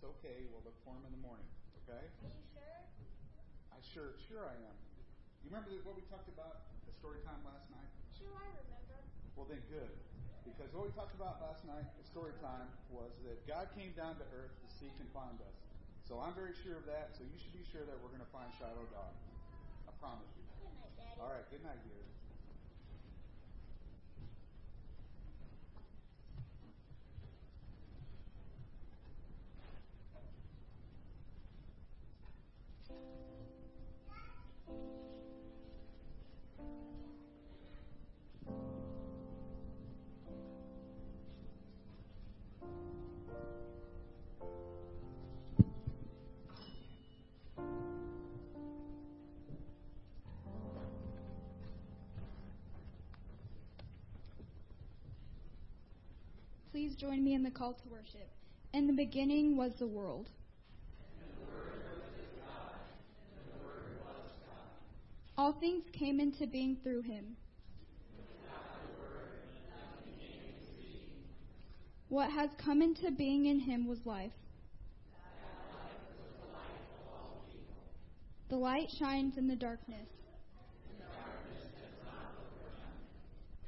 okay, we'll look for him in the morning. Okay? Are you sure? Sure I am. You remember what we talked about at story time last night? Sure, I remember. Well, then good. Because what we talked about last night at story time was that God came down to earth to seek and find us. So I'm very sure of that, so you should be sure that we're going to find Shiloh Dog. I promise you. Good night, Daddy. All right, good night, dear. Please join me in the call to worship. In the beginning was the world. And the Word was with God, and the Word was God. All things came into being through him. Without the Word, nothing came into being. What has come into being in him was life. That life was the light of all people. The light shines in the darkness. And the darkness does not overcome it.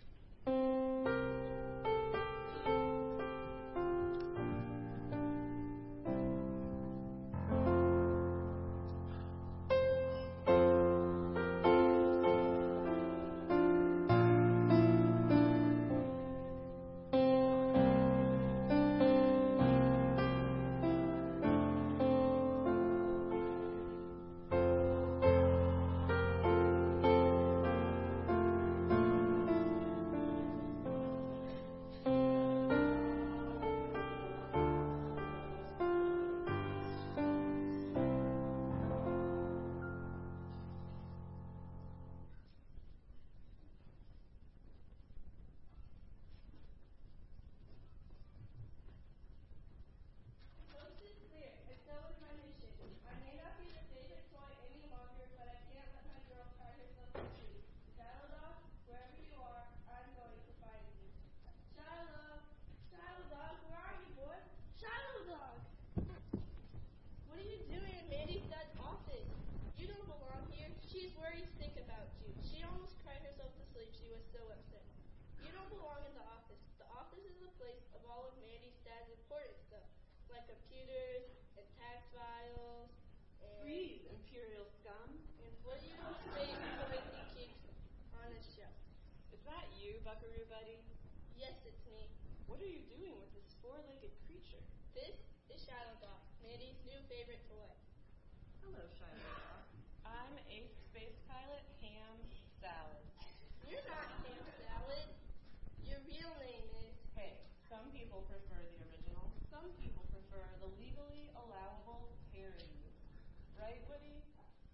She's worried sick about you. She almost cried herself to sleep. She was so upset. You don't belong in the office. The office is the place of all of Mandy's dad's important stuff, like computers and tax files and... Freeze, Imperial scum. And 4-year-old space toys he keeps on his shelf. Is that you, Buckaroo Buddy? Yes, it's me. What are you doing with this four-legged creature? This is Shiloh Dog, Mandy's new favorite toy. Hello, Shiloh Dog. I'm Ace Space Pilot Ham Salad. You're not Ham Salad. Your real name is... Hey, some people prefer the original. Some people prefer the legally allowable parody. Right, Woody?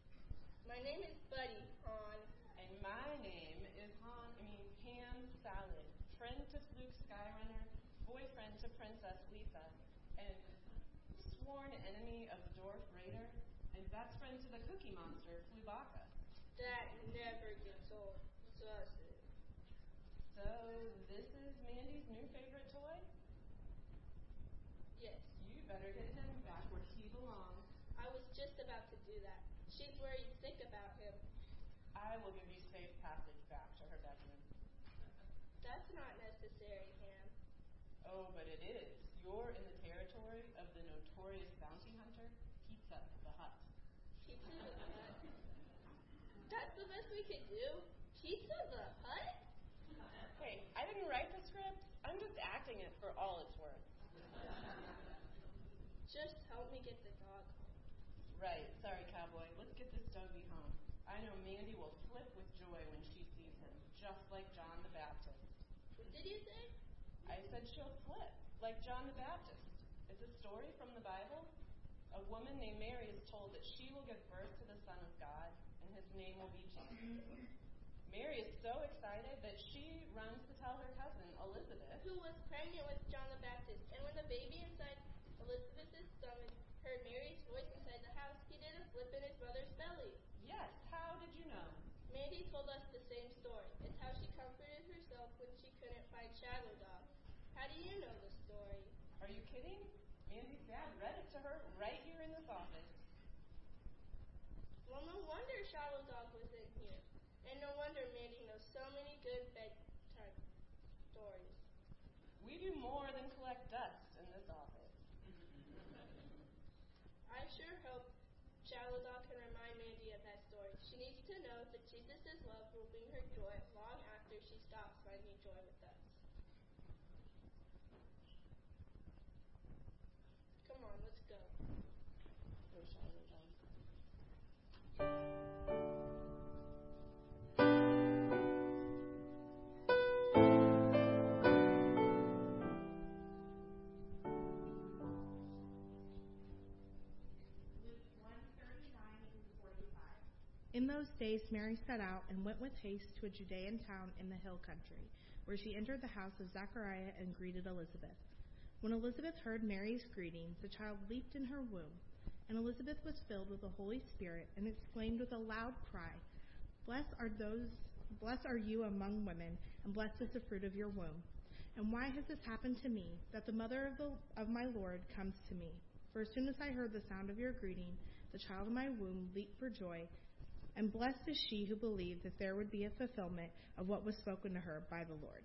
My name is Buddy, Han. And my name is Ham Salad. Friend to Fluke Skyrunner, boyfriend to Princess Lisa, and sworn enemy of the Dwarf Raider, and best friend to the Cookie Monster, Flubaka. That never gets old, does it? So, this is Mandy's new favorite toy? Yes. You better get him back where he belongs. I was just about to do that. She's worried sick about him. I will give you safe passage back to her bedroom. That's not necessary, Ham. Oh, but it is. You're in the territory of the notorious bounty hunter, Pizza the Hut. Pizza the Hut? That's the best we could do? Pizza the Hut? Hey, I didn't write the script. I'm just acting it for all it's worth. Just help me get the dog home. Right. Sorry, cowboy. Let's get this doggy home. I know Mandy will flip with joy when she sees him, just like John the Baptist. What did you say? I said she'll flip, like John the Baptist. It's a story from the Bible. A woman named Mary is told that she will give birth to the Son of God, and his name will be Jesus. Mary is so excited that she runs to tell her cousin, Elizabeth, who was pregnant with John the Baptist. And when the baby inside Elizabeth's stomach heard Mary's voice inside the house, he did a flip in his mother's belly. Yes, how did you know? Mandy told us the same story. It's how she comforted herself when she couldn't find Shiloh Dog. How do you know the story? Are you kidding? Mandy's dad read it to her right here in this office. Well, no wonder Shiloh Dog was in here. And no wonder Mandy knows so many good bedtime stories. We do more than collect dust in this office. I sure hope Shiloh Dog can remind Mandy of that story. She needs to know that Jesus' love will bring her joy long after she stops finding joy with us. Come on, let's go. Go, Shiloh Dog. In those days Mary set out and went with haste to a Judean town in the hill country, where she entered the house of Zechariah and greeted Elizabeth. When Elizabeth heard Mary's greeting, the child leaped in her womb, and Elizabeth was filled with the Holy Spirit and exclaimed with a loud cry, Blessed are you among women, and blessed is the fruit of your womb. And why has this happened to me, that the mother of my Lord comes to me? For as soon as I heard the sound of your greeting, the child in my womb leaped for joy, and blessed is she who believed that there would be a fulfillment of what was spoken to her by the Lord.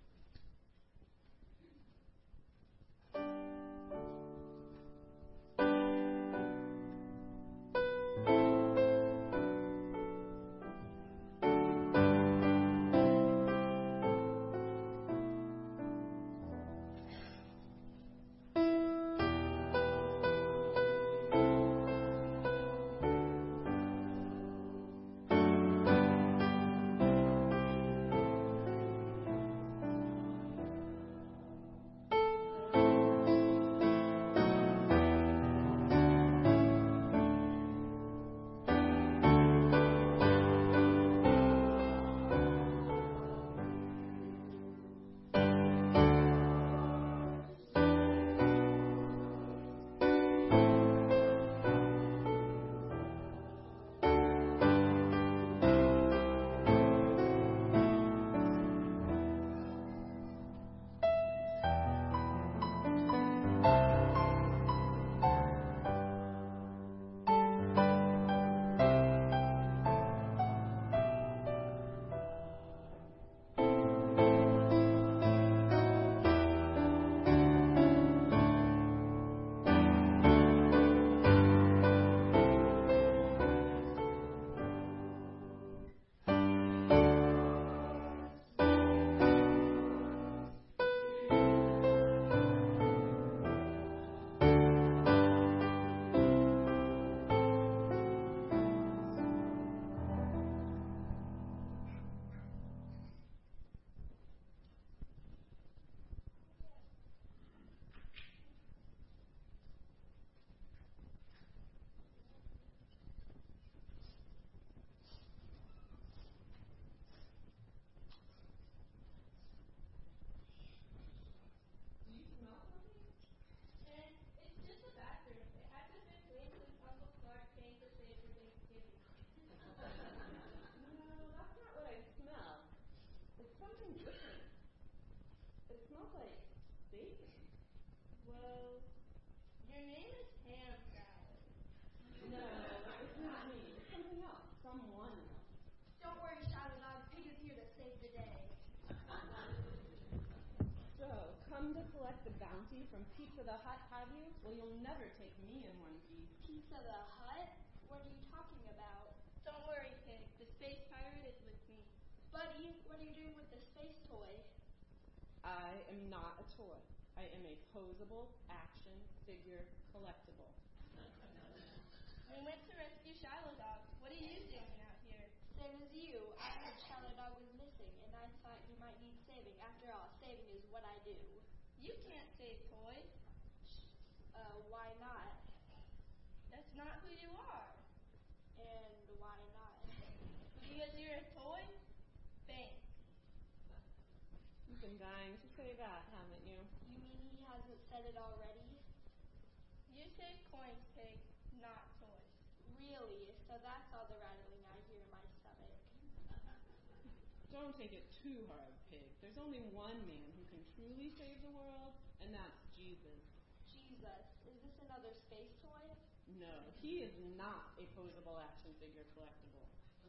From Pizza the Hut, have you? Well, you'll never take me in one piece. Pizza the Hut? What are you talking about? Don't worry, Pig. The space pirate is with me. Buddy, what are you doing with the space toy? I am not a toy. I am a posable action figure collectible. We went to rescue Shiloh Dog. What are you doing out here? Same as you. I heard Shiloh Dog was missing, and I thought he might need saving. After all, saving is what I do. You can't save toys. Why not? That's not who you are. And why not? Because you're a toy? Thanks. You've been dying to say that, haven't you? You mean he hasn't said it already? You save coins, Pig, not toys. Really? So that's all the rattling I hear in my stomach. Don't take it too hard, Pig. There's only one man who can truly save the world, and that's Jesus. Jesus? Jesus. Is this another space toy? No, he is not a posable action figure collectible.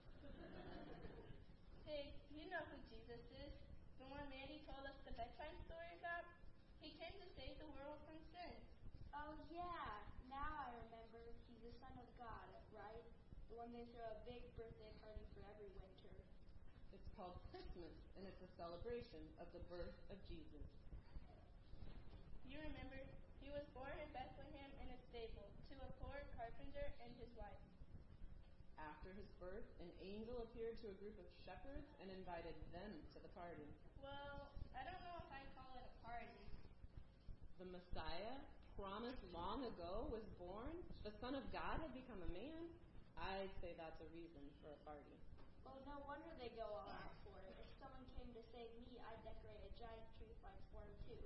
Hey, you know who Jesus is. The one Mandy told us the bedtime story about. He came to save the world from sin. Oh, yeah. Now I remember. He's the Son of God, right? The one they throw a big birthday party for every winter. It's called Christmas, and it's a celebration of the birth of Jesus. You remember, he was born in Bethlehem in a stable to a poor carpenter and his wife. After his birth, an angel appeared to a group of shepherds and invited them to the party. Well, I don't know if I'd call it a party. The Messiah, promised long ago, was born. The Son of God had become a man. I'd say that's a reason for a party. Well, no wonder they go all out for it. If someone came to save me, I'd decorate a giant tree flag for him, too.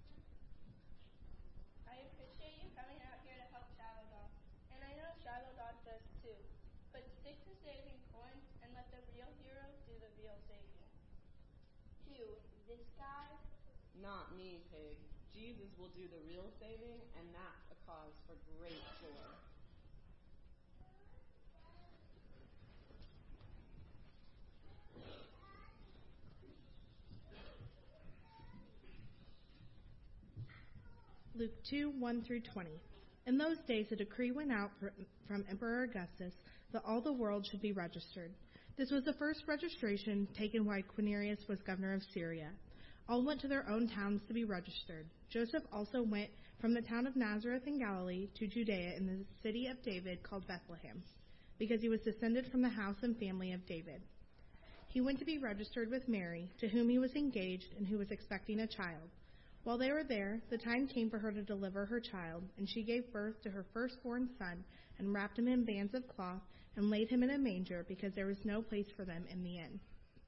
I appreciate you coming out here to help Shiloh Dog. And I know Shiloh Dog does too. But stick to saving coins and let the real hero do the real saving. Who? This guy? Not me, Pig. Jesus will do the real saving, and that's a cause for great joy. Luke 2:1-20. In those days a decree went out from Emperor Augustus that all the world should be registered. This was the first registration taken while Quirinius was governor of Syria. All went to their own towns to be registered. Joseph also went from the town of Nazareth in Galilee to Judea in the city of David called Bethlehem, because he was descended from the house and family of David. He went to be registered with Mary, to whom he was engaged and who was expecting a child. While they were there, the time came for her to deliver her child, and she gave birth to her firstborn son and wrapped him in bands of cloth and laid him in a manger because there was no place for them in the inn.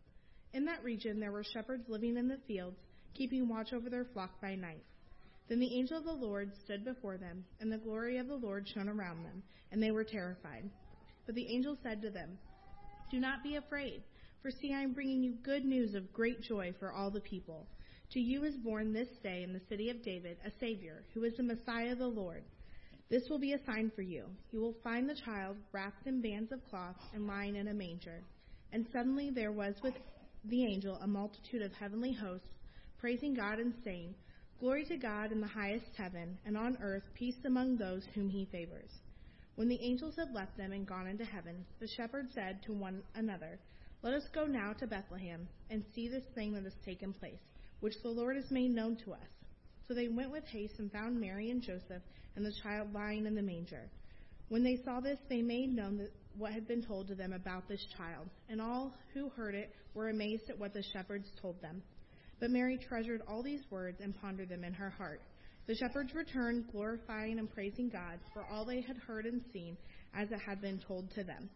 In that region there were shepherds living in the fields, keeping watch over their flock by night. Then the angel of the Lord stood before them, and the glory of the Lord shone around them, and they were terrified. But the angel said to them, "Do not be afraid, for see, I am bringing you good news of great joy for all the people. To you is born this day in the city of David a Savior, who is the Messiah the Lord. This will be a sign for you. You will find the child wrapped in bands of cloth and lying in a manger." And suddenly there was with the angel a multitude of heavenly hosts, praising God and saying, "Glory to God in the highest heaven, and on earth peace among those whom he favors." When the angels had left them and gone into heaven, the shepherds said to one another, "Let us go now to Bethlehem and see this thing that has taken place, which the Lord has made known to us." So they went with haste and found Mary and Joseph and the child lying in the manger. When they saw this, they made known what had been told to them about this child, and all who heard it were amazed at what the shepherds told them. But Mary treasured all these words and pondered them in her heart. The shepherds returned, glorifying and praising God for all they had heard and seen, as it had been told to them.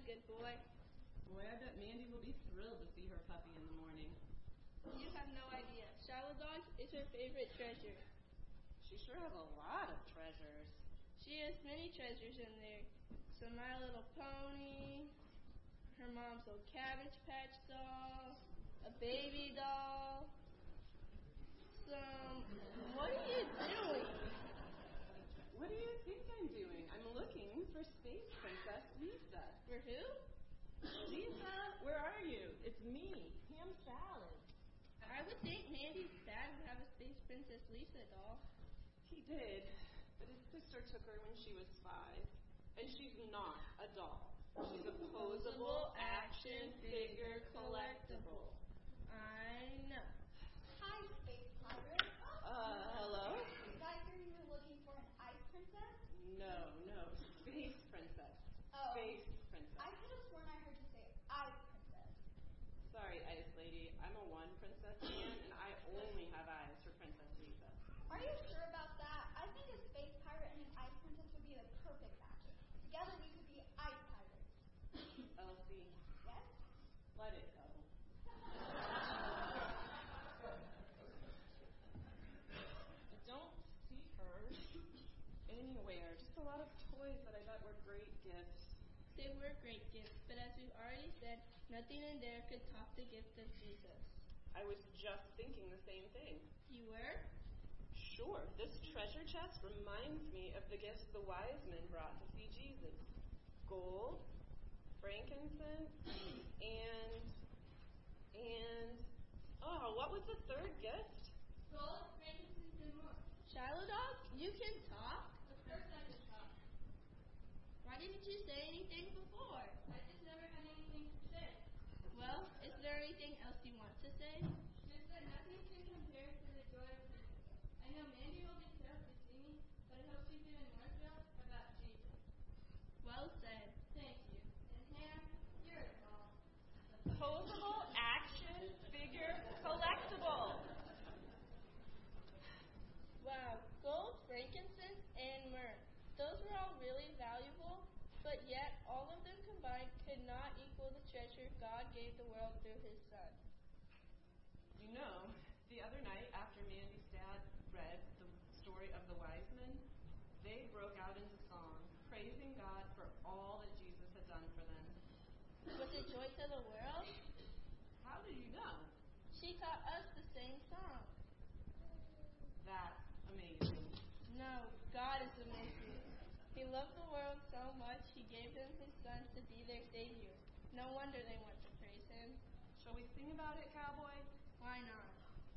good boy. Boy, I bet Mandy will be thrilled to see her puppy in the morning. You have no idea. Shiloh Dog is her favorite treasure. She sure has a lot of treasures. She has many treasures in there. Some My Little Pony, her mom's old Cabbage Patch doll, a baby doll, some... What are you doing? What do you think I'm doing? I'm looking for Space Princess Lisa. For who? Lisa, where are you? It's me, Ham Salad. I would think Mandy's dad would have a Space Princess Lisa doll. He did, but his sister took her when she was 5. And she's not a doll. She's a posable action figure collectible. I know. Hi, Space Pirate. Hello? Did I hear you were looking for an ice princess? No, Space Princess. Oh. Space Princess. I could have sworn I heard you say ice princess. Sorry, Ice Lady. I'm a one princess man, and I only have eyes for Princess Lisa. Are you sure about that? I think a space pirate and an ice princess would be the perfect match. Together we could be ice pirates. Elsie, Yes? let it go. I don't see her anywhere. Just a lot of toys that I bet were great gifts. They were great gifts, but as we've already said, nothing in there could top the gift of Jesus. I was just thinking the same thing. You were? Sure, this treasure chest reminds me of the gifts the wise men brought to see Jesus. Gold, frankincense, and what was the third gift? Gold, frankincense, and more. Shiloh Dog, you can talk? Of course I can talk. Why didn't you say anything before? I just never had anything to say. Well, is there anything else you want to say? Just that nothing can compare to the joy of Jesus. I know Mandy will be sad to see me, but I hope she's even more thrilled about Jesus. Well said. Thank you. And Ham, you're a doll. Posable action figure collectible. Wow, gold, frankincense, and myrrh. Those were all really valuable, but yet all of them combined could not equal the treasure God gave the world through His Son. You know, the other night after Mandy's dad read the story of the wise men, they broke out into song, praising God for all that Jesus had done for them. Was it Joy to the World? How did you know? She taught us the same song. That's amazing. No, God is amazing. He loved the world so much, He gave them His Son to be their Savior. No wonder they want to praise Him. Shall we sing about it, cowboy? Why not?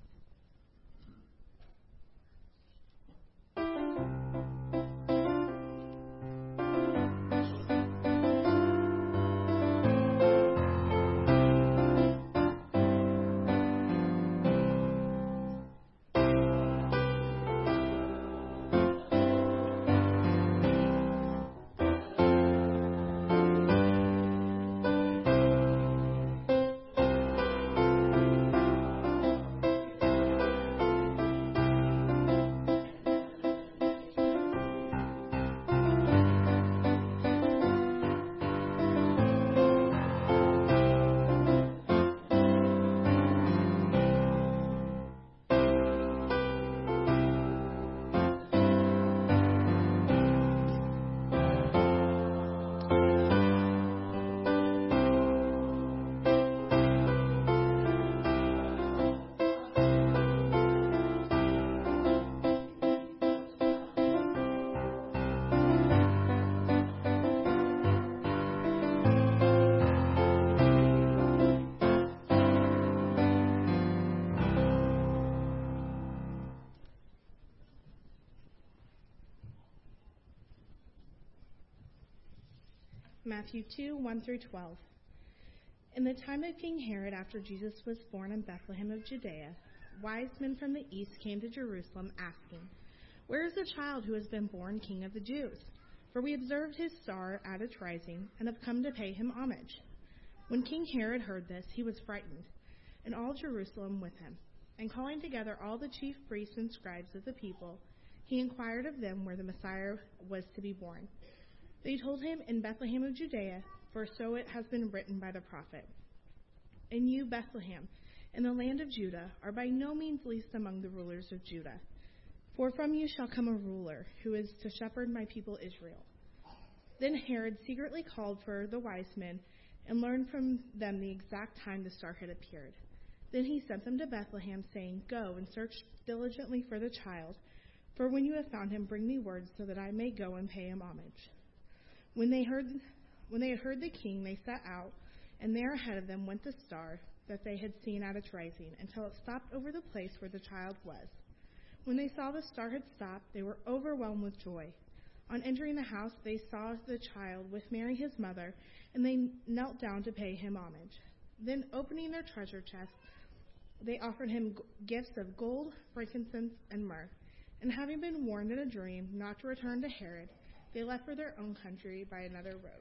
Matthew 2:1-12. In the time of King Herod, after Jesus was born in Bethlehem of Judea, wise men from the east came to Jerusalem asking, "Where is the child who has been born King of the Jews? For we observed his star at its rising and have come to pay him homage." When King Herod heard this, he was frightened, and all Jerusalem with him. And calling together all the chief priests and scribes of the people, he inquired of them where the Messiah was to be born. They told him, "In Bethlehem of Judea, for so it has been written by the prophet. And you, Bethlehem, in the land of Judah, are by no means least among the rulers of Judah. For from you shall come a ruler who is to shepherd my people Israel. Then Herod secretly called for the wise men and learned from them the exact time the star had appeared. Then he sent them to Bethlehem, saying, Go and search diligently for the child, for when you have found him, bring me word so that I may go and pay him homage. When they had heard the king, they set out, and there ahead of them went the star that they had seen at its rising, until it stopped over the place where the child was. When they saw the star had stopped, they were overwhelmed with joy. On entering the house, they saw the child with Mary his mother, and they knelt down to pay him homage. Then, opening their treasure chests, they offered him gifts of gold, frankincense, and myrrh. And having been warned in a dream not to return to Herod, they left for their own country by another road.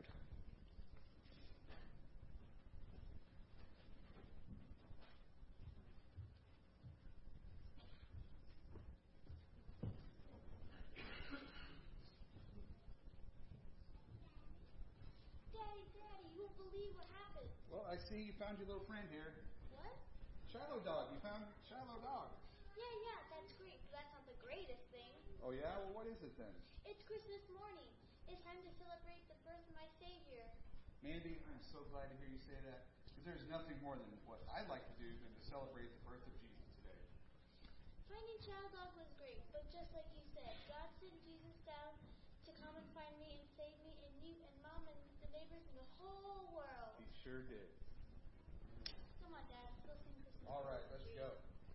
Daddy, you won't believe what happened. Well, I see you found your little friend here. What? Shiloh dog. You found Shiloh dog. Yeah, that's great, but that's not the greatest thing. Oh, yeah? Well, what is it then? It's Christmas morning. It's time to celebrate the birth of my Savior. Mandy, I'm so glad to hear you say that, because there's nothing more than what I'd like to do than to celebrate the birth of Jesus today. Finding Child Dog was great, but just like you said, God sent Jesus down to come and find me and save me and you and Mom and the neighbors and the whole world. He sure did. Come on, Dad, let's sing Christmas. All right, let's go.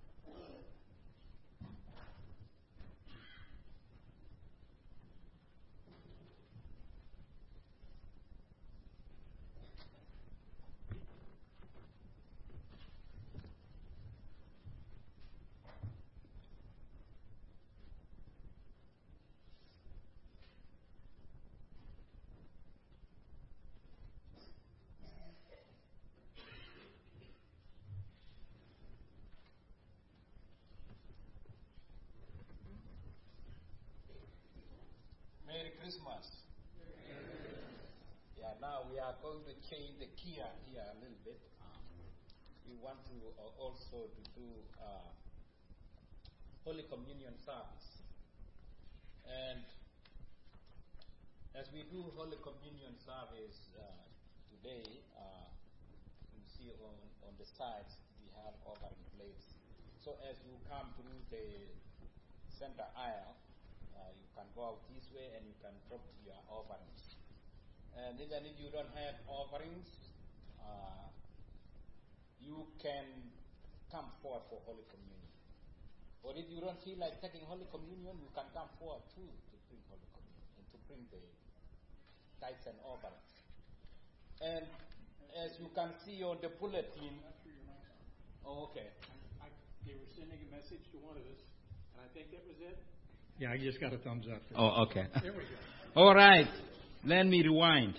Merry Christmas. Yeah, now we are going to change the key here a little bit. We want to also to do Holy Communion service. And as we do Holy Communion service today, you see on the sides we have offering plates. So as you come through the center aisle, you can go out this way and you can drop your offerings. And even if you don't have offerings, you can come forward for Holy Communion. Or if you don't feel like taking Holy Communion, you can come forward too to bring Holy Communion and to bring the tithes and offerings. And as you can see on the bulletin, okay. They were sending a message to one of us, and I think that was it. Yeah, I just got a thumbs up. Oh, okay. There we go. All right. Let me rewind.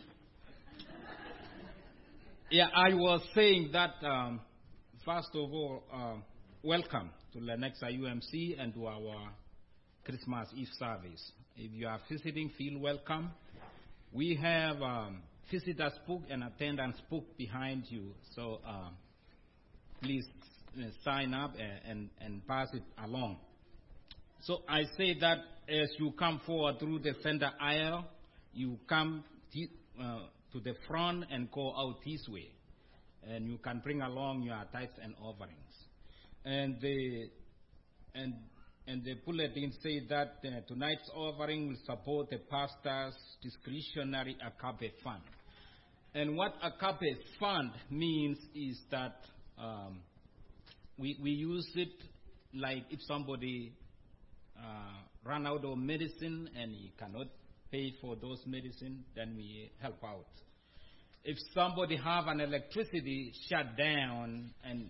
Yeah, I was saying that, first of all, welcome to Lenexa UMC and to our Christmas Eve service. If you are visiting, feel welcome. We have visitors book and attendance book behind you, so please sign up and pass it along. So I say that as you come forward through the center aisle, you come to the front and go out this way. And you can bring along your tithes and offerings. And the bulletin says that tonight's offering will support the pastor's discretionary agape fund. And what agape fund means is that we use it like if somebody run out of medicine and he cannot pay for those medicine, then we help out. If somebody have an electricity shut down and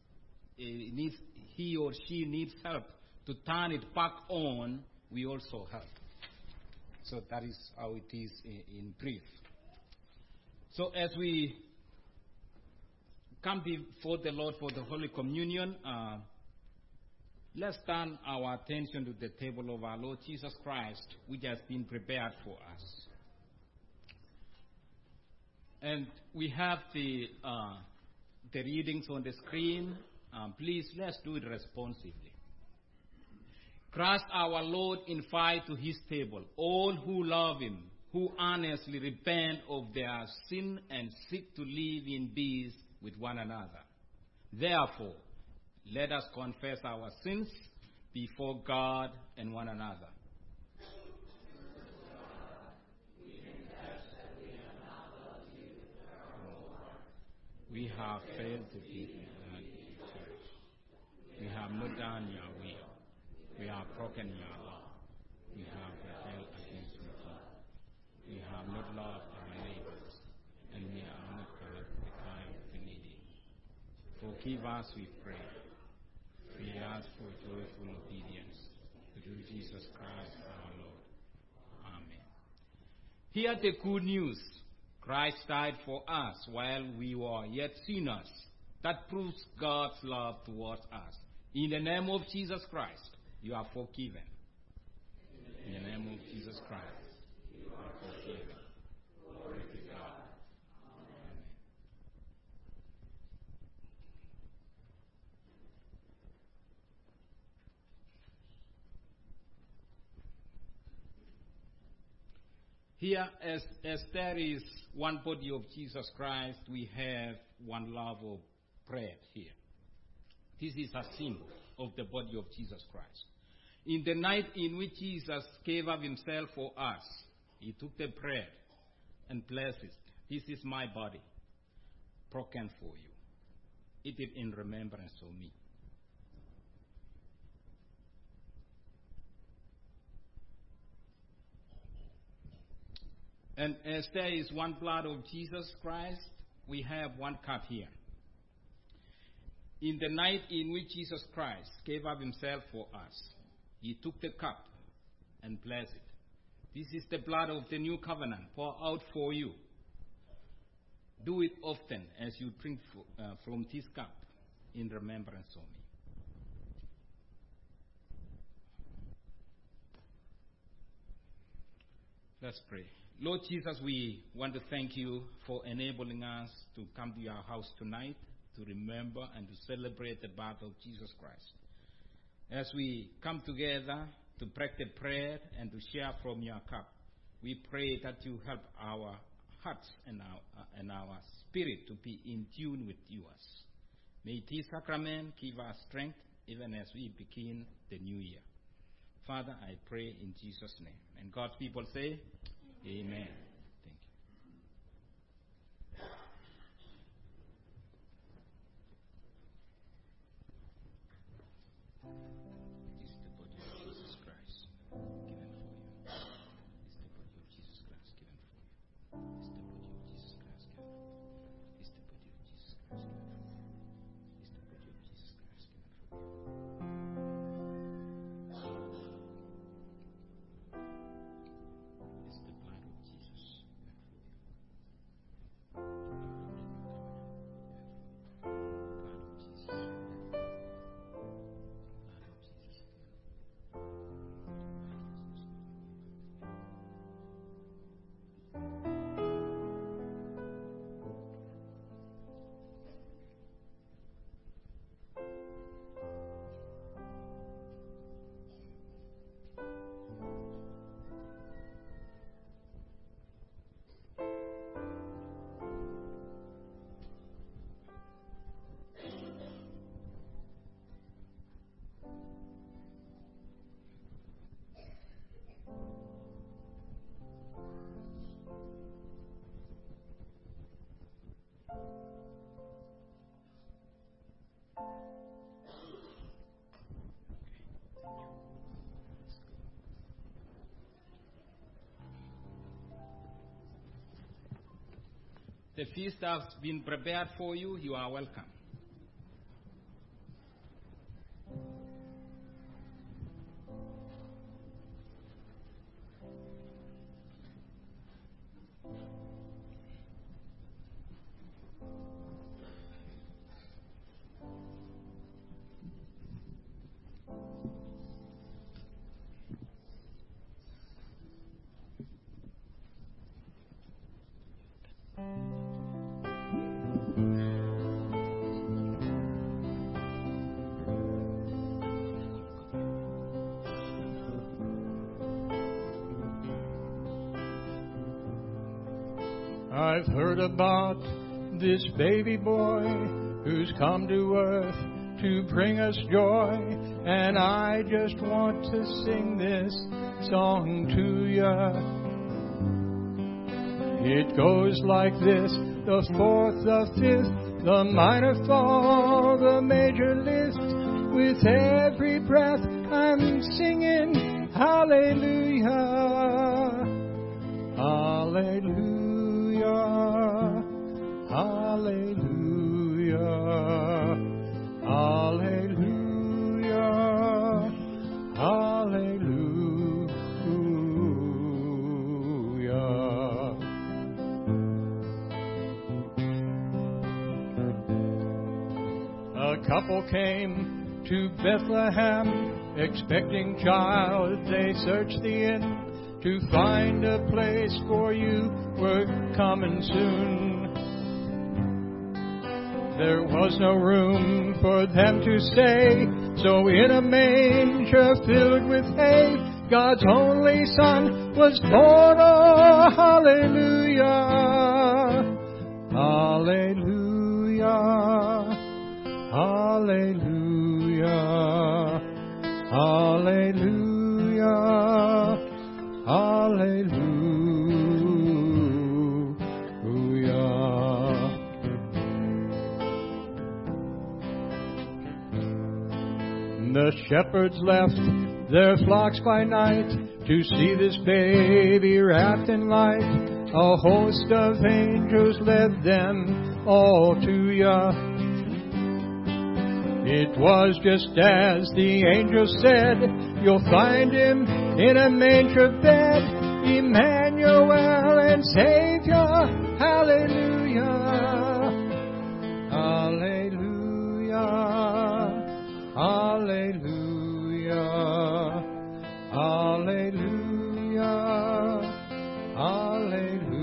he or she needs help to turn it back on, we also help. So that is how it is in brief. So as we come before the Lord for the Holy Communion, let's turn our attention to the table of our Lord Jesus Christ, which has been prepared for us. And we have the readings on the screen. Please, let's do it responsively. Christ our Lord invite to his table all who love him, who honestly repent of their sin and seek to live in peace with one another. Therefore, let us confess our sins before God and one another. We have failed to keep the church. We have not done your will. We have broken your law. We have rebelled against your law. We have not loved our neighbors, and we are not God the kind of the needy. Forgive us, we pray. We ask for joyful obedience through Jesus Christ our Lord. Amen. Hear the good news. Christ died for us while we were yet sinners. That proves God's love towards us. In the name of Jesus Christ, you are forgiven. In the name of Jesus Christ, you are forgiven. Glory to God. Amen. Here, as there is one body of Jesus Christ, we have one love of bread here. This is a symbol of the body of Jesus Christ. In the night in which Jesus gave up himself for us, he took the bread and blessed it. This is my body, broken for you. Eat it in remembrance of me. And as there is one blood of Jesus Christ, we have one cup here. In the night in which Jesus Christ gave up himself for us, he took the cup and blessed it. This is the blood of the new covenant poured out for you. Do it often as you drink from this cup in remembrance of me. Let's pray. Lord Jesus, we want to thank you for enabling us to come to your house tonight to remember and to celebrate the birth of Jesus Christ. As we come together to break the bread and to share from your cup, we pray that you help our hearts and our spirit to be in tune with yours. May this sacrament give us strength even as we begin the new year. Father, I pray in Jesus' name. And God's people say, Amen. Thank you. This is the body of Jesus Christ given for you. This is the body of Jesus Christ given for you. This is the body of Jesus Christ given for you. This is the body of Jesus Christ given for you. This is the body of Jesus Christ given for you. The feast has been prepared for you. You are welcome. I've heard about this baby boy who's come to earth to bring us joy, and I just want to sing this song to ya. It goes like this: the fourth, the fifth, the minor fall, the major lift. With every breath I'm singing hallelujah, hallelujah, hallelujah, hallelujah, hallelujah. A couple came to Bethlehem, expecting child. They searched the inn to find a place for you. We're coming soon. There was no room for them to stay, so in a manger filled with hay, God's only Son was born. Oh, hallelujah, hallelujah, hallelujah. Hallelujah, hallelujah. The shepherds left their flocks by night to see this baby wrapped in light. A host of angels led them all to ya. It was just as the angel said, you'll find him in a manger bed, Emmanuel and Savior. Hallelujah, hallelujah, hallelujah, hallelujah, hallelujah.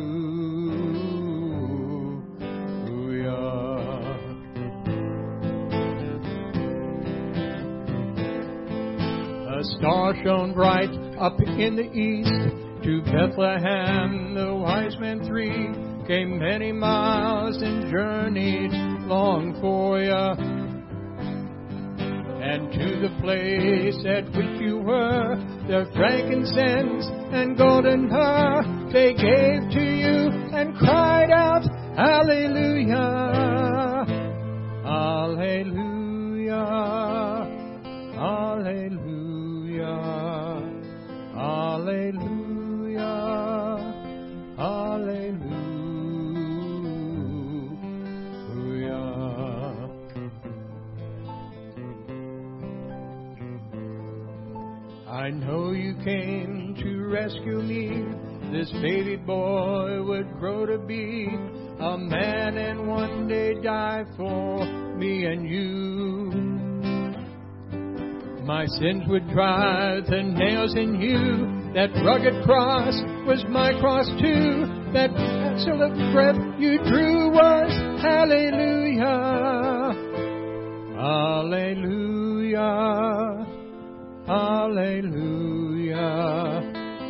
A star shone bright up in the east. To Bethlehem the wise men three came many miles and journeyed long for ya. And to the place at which you were, their frankincense and golden myrrh they gave to you and cried out, hallelujah, hallelujah, hallelujah, hallelujah, hallelujah. I know you came to rescue me. This baby boy would grow to be a man and one day die for me and you. My sins would drive the nails in you. That rugged cross was my cross too. That vessel of breath you drew was hallelujah, hallelujah, hallelujah,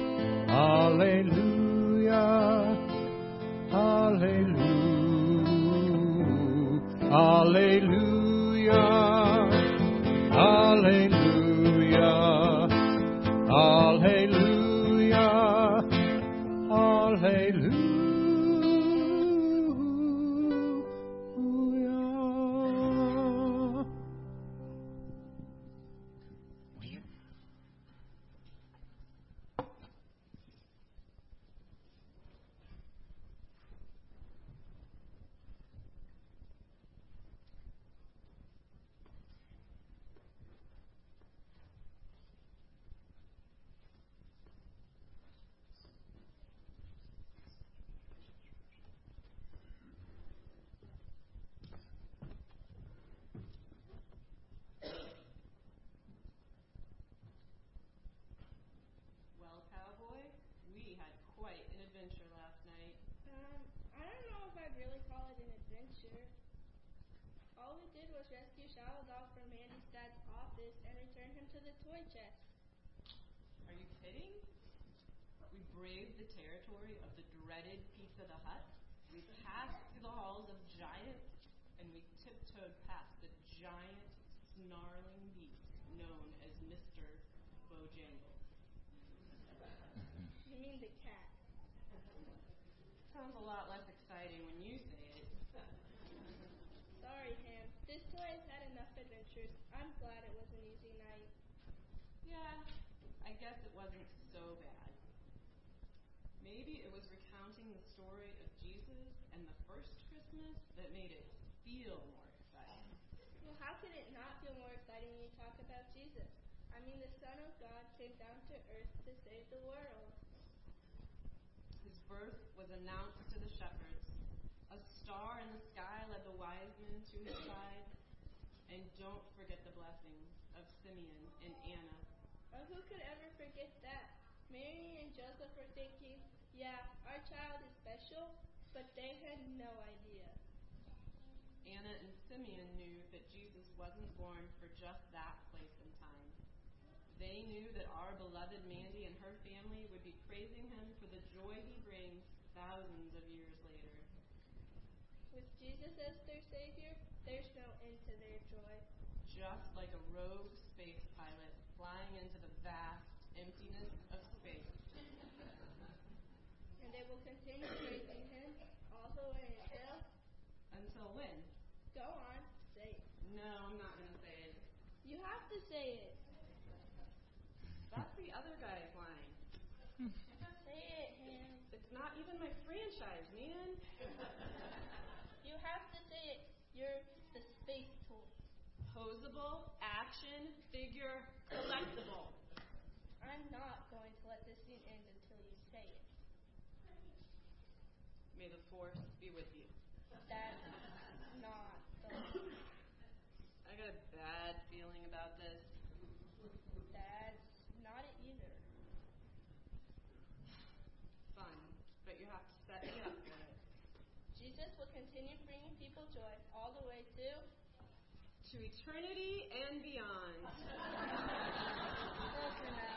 hallelujah, hallelujah, hallelujah, hallelujah, hallelujah, hallelujah. Rescue Shadow Dog from Mandy's dad's office and return him to the toy chest. Are you kidding? We braved the territory of the dreaded Pizza the Hut We passed through the halls of giants, and we tiptoed past the giant, snarling beast known as Mr. Bojangles. You mean the cat? Sounds a lot less exciting when you say it. Sorry, Ham. This toy has had enough adventures. I'm glad it was an easy night. Yeah, I guess it wasn't so bad. Maybe it was recounting the story of Jesus and the first Christmas that made it feel more exciting. Well, how can it not feel more exciting when you talk about Jesus? I mean, the Son of God came down to earth to save the world. His birth was announced to the shepherds. A star in the sky led the wise men to his side. And don't forget the blessings of Simeon and Anna. Oh, who could ever forget that? Mary and Joseph were thinking, yeah, our child is special, but they had no idea. Anna and Simeon knew that Jesus wasn't born for just that place and time. They knew that our beloved Mandy and her family would be praising him for the joy he brings thousands of years later. With Jesus as their Savior, there's no end to their joy. Just like a rogue space pilot flying into the vast emptiness of space. And they will continue praising him all the way until... Until when? Go on, say it. No, I'm not going to say it. You have to say it. That's the other guy's line. Say it, Ham. It's not even my franchise, man. You have to say it. You're the space toy. Posable, action, figure, collectible. I'm not going to let this scene end until you say it. May the force be with you. That's not the line. I got a bad feeling about this. That's not it either. Fun, but you have to set me up for it. Jesus will continue bringing people joy all the way to eternity and beyond. Over now.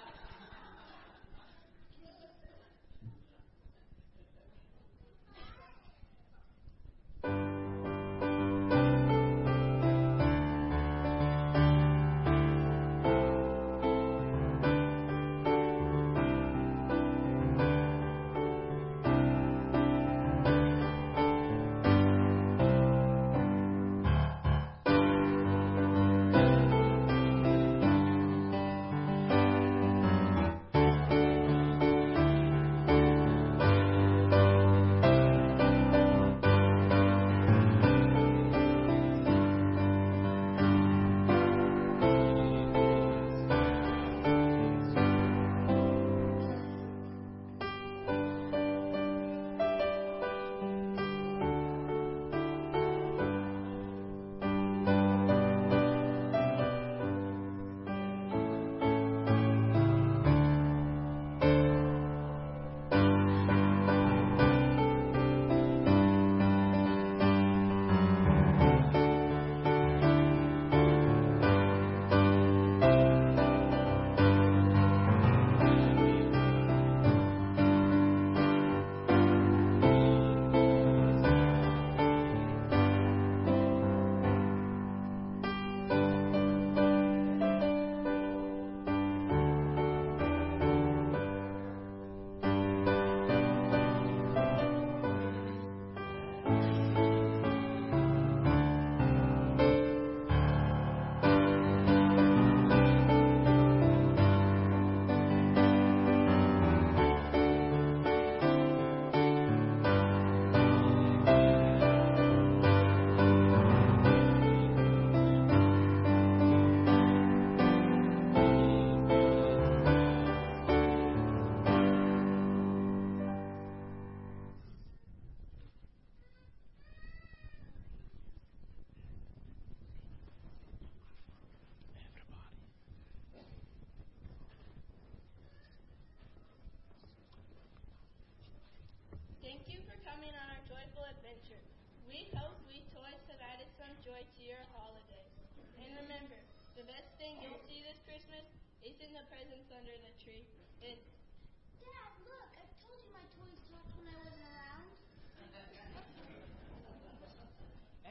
Thank you for coming on our joyful adventure. We hope we toys have added some joy to your holiday. And remember, the best thing you'll see this Christmas isn't the presents under the tree. It's... Dad, look, I told you my toys talked when I wasn't around.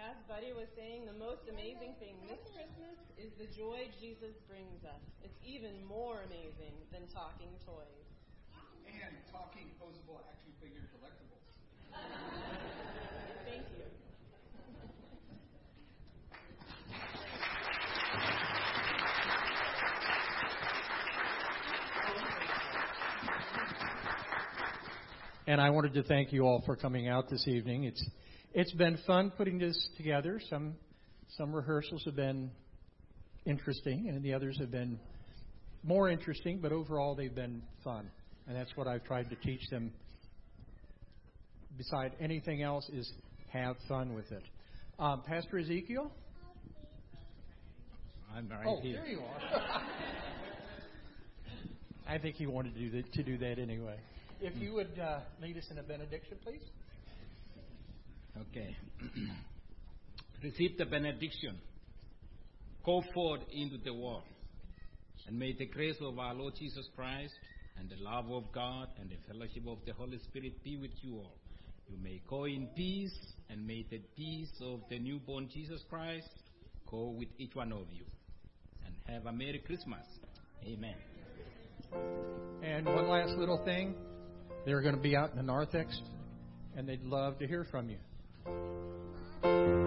as Buddy was saying, the most amazing thing this Christmas is the joy Jesus brings us. It's even more amazing than talking toys. And talking posable action figure collectibles. Thank you. And I wanted to thank you all for coming out this evening. It's been fun putting this together. Some rehearsals have been interesting, and the others have been more interesting, but overall they've been fun. And that's what I've tried to teach them. Beside anything else is have fun with it. Pastor Ezekiel? I'm right here. There you are. I think he wanted to do that anyway. If you would lead us in a benediction, please. Okay. Receive the benediction. Go forth into the world. And may the grace of our Lord Jesus Christ and the love of God and the fellowship of the Holy Spirit be with you all. You may go in peace, and may the peace of the newborn Jesus Christ go with each one of you. And have a Merry Christmas. Amen. And one last little thing. They're going to be out in the narthex, and they'd love to hear from you.